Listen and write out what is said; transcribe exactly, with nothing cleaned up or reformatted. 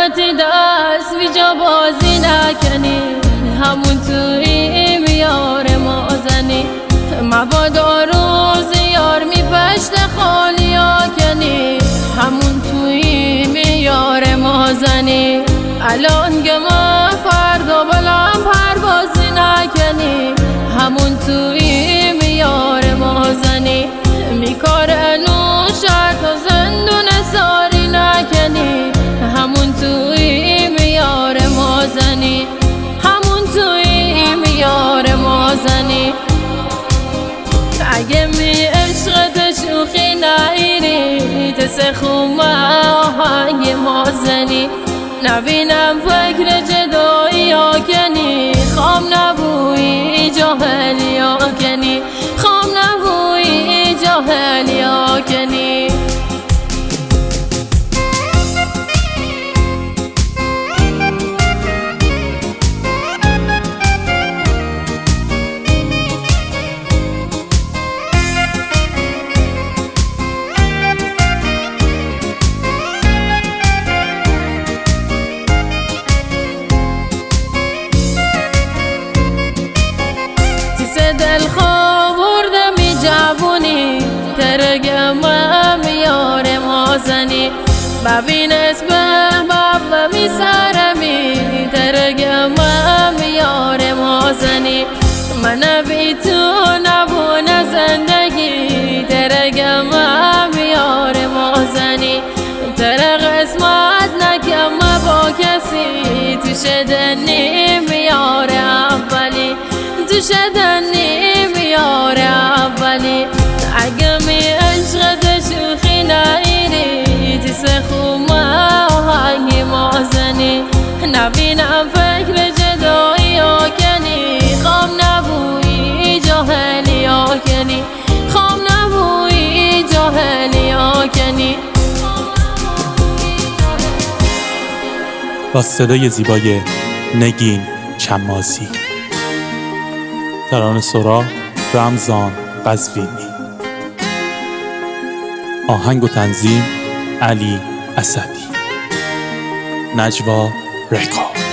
وقتی دست بی جا بازی نکنی، همون توی میار ما زنی. مبادا روز یار می پشت خالی ها کنی، همون توی میار ما زنی. الان گما فردا بلند پروازی نکنی، همون توی میار ما زنی. میکار انو شرط و زندون ساری نکنی، همون توی میار ما زنی. همون توی میار ما زنی. اگه می عشقت شوخی نایری، تسخوم آهنگ ما زنی. نبینم فکر جدایی ها کنی، خام نبوی جاهلی ها کنی، خام نبوی جاهلی ها کنی. دل خوابورده می جوونی، ترگم میار ما زنی. ببین اسم بابا می سرمی، ترگم میار ما زنی. من بی تو نبونه زندگی، ترگم میار ما زنی. تر قسمت نکم با کسی، تو شدنی میار اولی، تو شدنی میار اولی. اگه می عشقت شوخی نایری، تسخوم آهنگ ما زنی. نبینم فکر جدایی ها کنی، خام نبوی جاهلی ها کنی، خام نبوی جاهلی ها کنی. با صدای زیبای نگین چمازی، ترانه سرا رمضان قزوینی، آهنگ و تنظیم علی اسدی، نجوا رکا.